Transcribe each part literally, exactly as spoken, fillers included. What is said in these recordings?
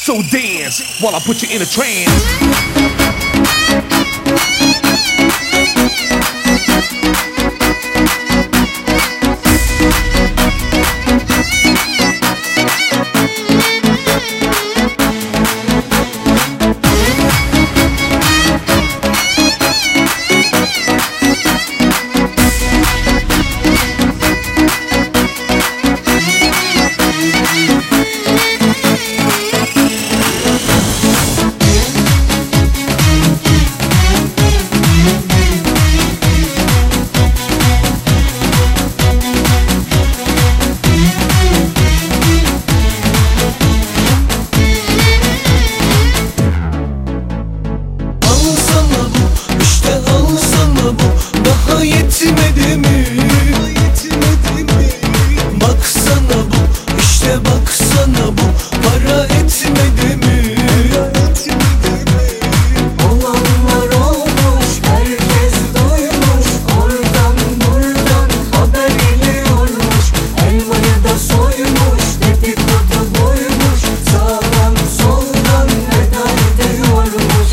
So dance while I put you in a trance. Yetmedi mi? Baksana bu, işte baksana bu, para etmedi mi? Olanlar olmuş, herkes duymuş, oradan buradan haber geliyormuş. Elmayı da soymuş, dedikodu buymuş, sağdan soldan veda ediyormuş.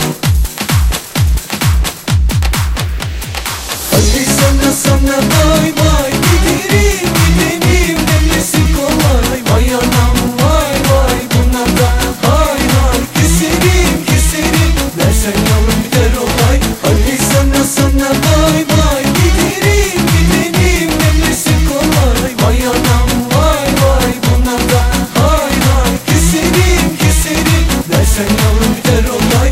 Hadi sana sana bay bay, giderim gidelim, demlesi kolay. Vay anam vay vay, buna da hay hay, keserim keserim, dersen yavrum biter olay. Hadi sana sana bay bay, giderim gidelim, demlesi kolay. Vay anam vay vay, buna da hay hay, keserim keserim, dersen yavrum biter olay.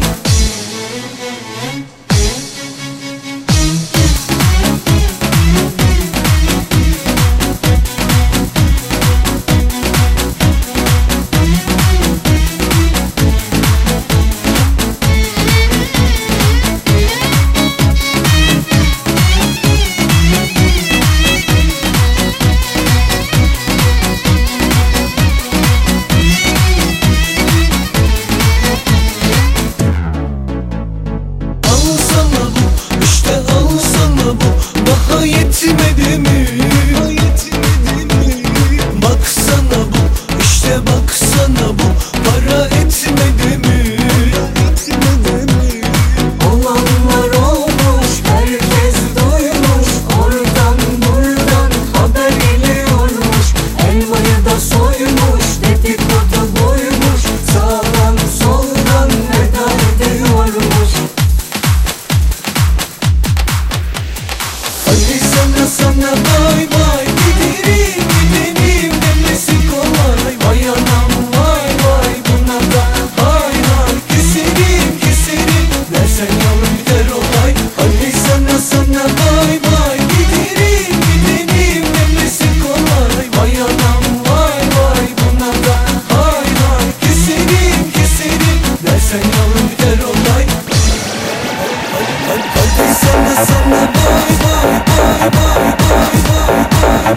Yetmedi mi? Baksana bu, işte baksana bu, para etmedi mi? Olanlar olmuş, herkes duymuş, oradan buradan haber geliyormuş. Elmayı da soymuş, dedikodu buymuş, sağdan soldan veda ediyormuş. Hadi sana sana bay bay, giderim gidelim, demlesi kolay. Vay anam vay vay, buna da hay hay, keserim keserim, dersen yavrum biter olay. Hadi sana sana bay bay, giderim gidelim, demlesi kolay. Vay anam vay vay, buna da hay hay, keserim keserim, dersen yavrum biter olay. Hadi sana sana bay bay bay bay bay bay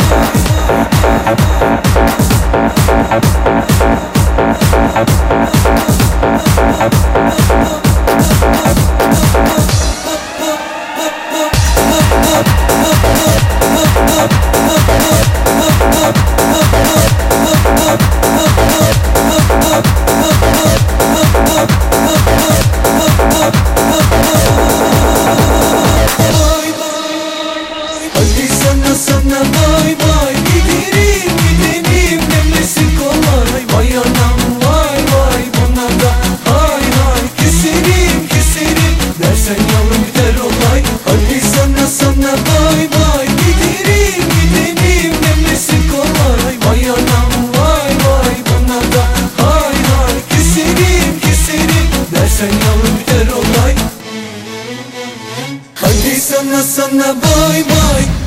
Hadi sana sana bay bay, giderim gidelim, demlesi kolay. Vay anam vay vay, buna da hay hay, keserim keserim, dersen yavrum biter olay. Hadi sana sana bay bay, giderim gidelim, demlesi kolay. Vay anam vay vay, buna da hay hay, keserim keserim, dersen yavrum biter olay. Hadi sana sana bay bay.